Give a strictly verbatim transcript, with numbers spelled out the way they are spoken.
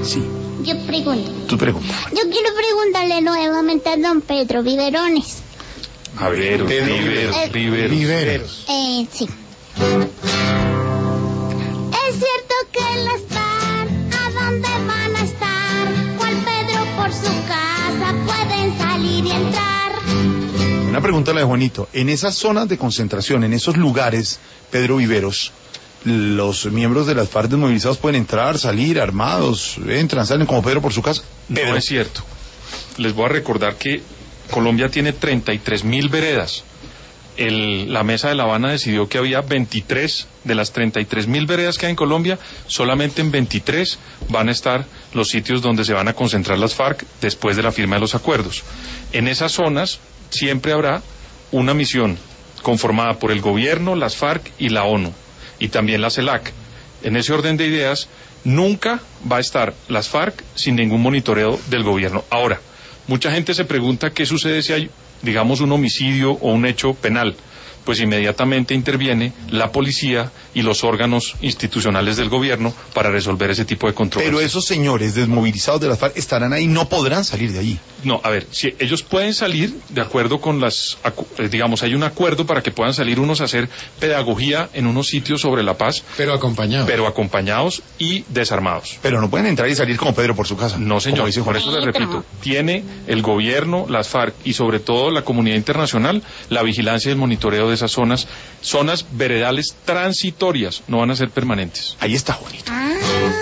Sí. Yo pregunto. Tú preguntas. Yo quiero preguntarle nuevamente a don Pedro Viverones. A ver, Pedro Viveros, Eh, Viveros. Viveros. Eh, sí. Es cierto que las FARC, ¿a dónde van a estar? ¿Cuál Pedro por su casa pueden salir y entrar? Una pregunta a la de Juanito. En esas zonas de concentración, en esos lugares, Pedro Viveros, los miembros de las FARC desmovilizados pueden entrar, salir, armados, entran, salen como Pedro por su casa. Pedro. No es cierto. Les voy a recordar que Colombia tiene treinta y tres mil veredas. El, la Mesa de La Habana decidió que había veintitrés de las treinta y tres mil veredas que hay en Colombia, solamente en veintitrés van a estar los sitios donde se van a concentrar las FARC después de la firma de los acuerdos. En esas zonas siempre habrá una misión conformada por el gobierno, las FARC y la ONU, y también la CELAC. En ese orden de ideas, nunca va a estar las FARC sin ningún monitoreo del gobierno. Ahora, mucha gente se pregunta qué sucede si hay, digamos, un homicidio o un hecho penal. Pues inmediatamente interviene la policía y los órganos institucionales del gobierno para resolver ese tipo de controversias. Pero esos señores desmovilizados de las FARC estarán ahí, no podrán salir de allí. No, a ver, si ellos pueden salir de acuerdo con las, digamos, hay un acuerdo para que puedan salir unos a hacer pedagogía en unos sitios sobre la paz. Pero acompañados. Pero acompañados y desarmados. Pero no pueden entrar y salir como Pedro por su casa. No, señor, dice por eso les repito, tiene el gobierno, las FARC y sobre todo la comunidad internacional la vigilancia y el monitoreo de esas zonas, zonas veredales transitorias, no van a ser permanentes. Ahí está, Juanito. Ah.